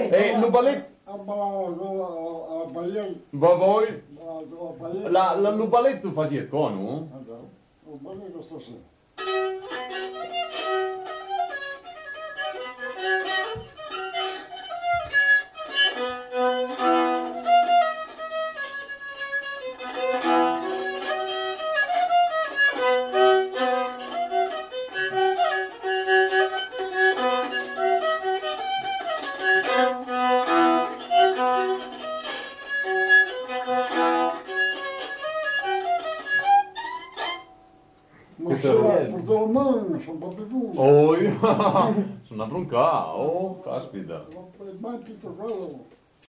lo ballet... Voi? Lo ballet tu faziet qua, no? O ballet lo sto sì. Sono un po' più oh, sono a broncare, oh, caspita. Ma è tutto quello.